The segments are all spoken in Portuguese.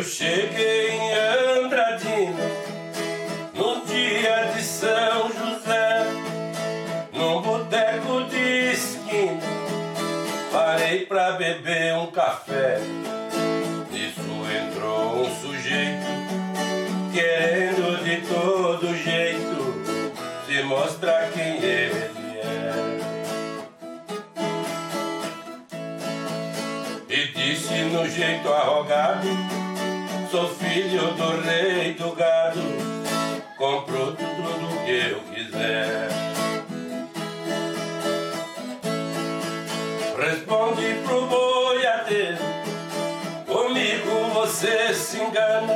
Eu cheguei em Andradina no dia de São José, num boteco de esquina, parei pra beber um café. Nisso entrou um sujeito, querendo de todo jeito se mostrar quem ele é. E disse no jeito arrogado: sou filho do rei do gado, compro tudo que eu quiser. Respondi pro boiadeiro: comigo você se engana.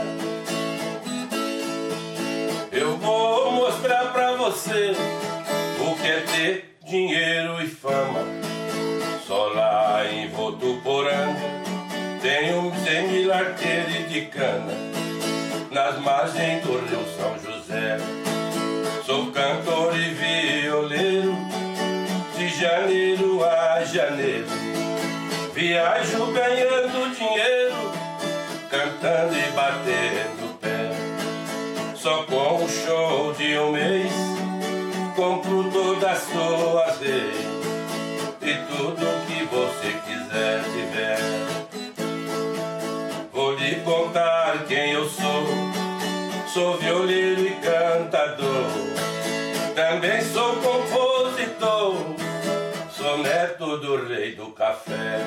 Eu vou mostrar pra você o que é ter dinheiro e fama. Só lá em Votuporanga tenho 100 mil arqueiros de cana, nas margens do rio São José. Sou cantor e violeiro, de janeiro a janeiro. Viajo ganhando dinheiro, cantando e batendo pé. Só com um show de um mês compro todas as suas leis, e tudo que você quiser tiver. Vou lhe contar quem eu sou. Sou violeiro e cantador, também sou compositor, sou neto do rei do café.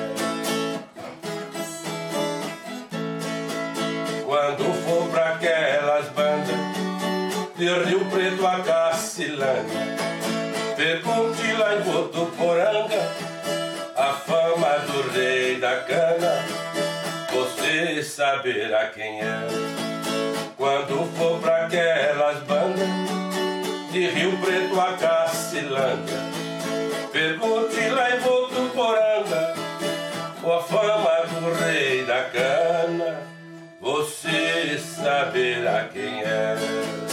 Quando for pra aquelas bandas de Rio Preto a Cacilândia, pergunte lá em Votuporanga a fama do rei da cana, você saberá quem é. Quando for pra aquelas bandas de Rio Preto a Cacilândia, pergunte lá em Votuporanga a fama do rei da cana, você saberá quem é.